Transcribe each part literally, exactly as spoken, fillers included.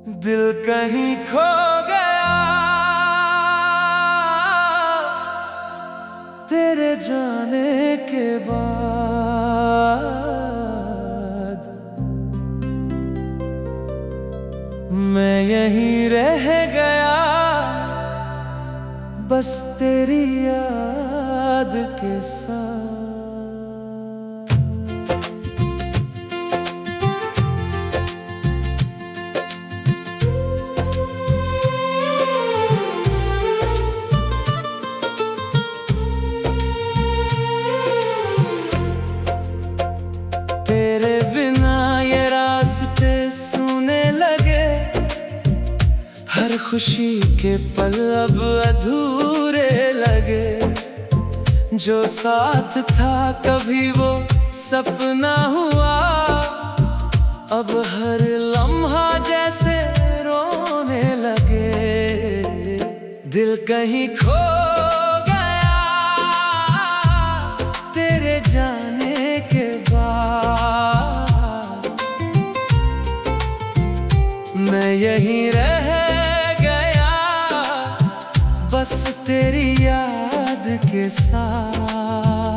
दिल कहीं खो गया तेरे जाने के बाद। मैं यहीं रह गया बस तेरी याद के साथ। तेरे बिना ये रास्ते सूने लगे, हर खुशी के पल अब अधूरे लगे। जो साथ था कभी वो सपना हुआ, अब हर लम्हा जैसे रोने लगे। दिल कहीं खो गया तेरे जाने के बाद। मैं यहीं रह गया बस तेरी याद के साथ।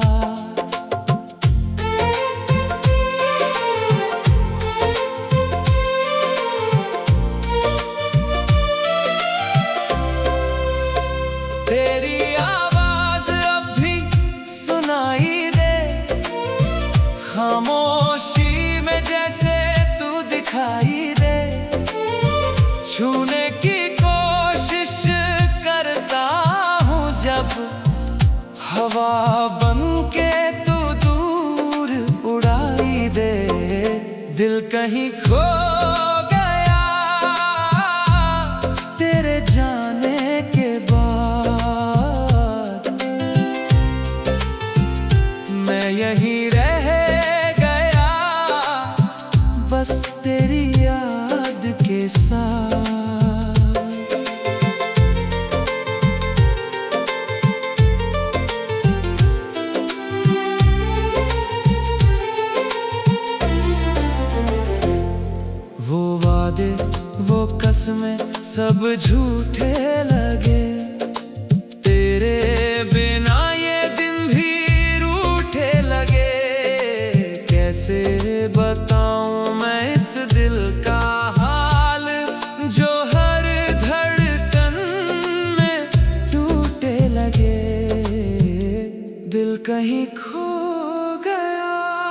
तेरी आवाज अब भी सुनाई दे, खामोशी में जैसे तू दिखाई दे। छूने की कोशिश करता हूँ जब, हवा बन के तू दूर उड़ाई दे। दिल कहीं खो गया तेरे जाने के बाद। मैं यहीं रह गया बस तेरी याद के साथ। वो वादे वो कसमें सब झूठे लगे, तेरे बिना ये दिन भी रूठे लगे। कैसे बताऊं मैं इस दिल का हाल, जो हर धड़कन में टूटे लगे। दिल कहीं खो गया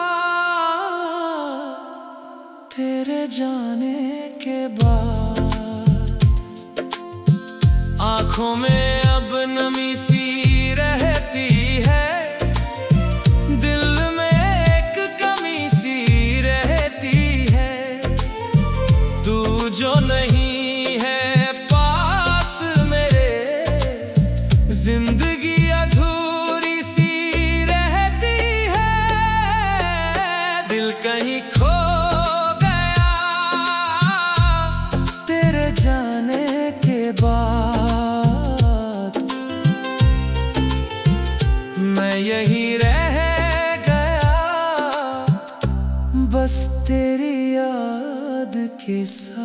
तेरे जाने के बाद। आँखों में अब नमी सी रहती है, दिल में एक कमी सी रहती है। तू जो नहीं है पास मेरे, जिंदगी अधूरी सी रहती है। दिल कहीं खो जाने के बाद। मैं यहीं रह गया बस तेरी याद के साथ।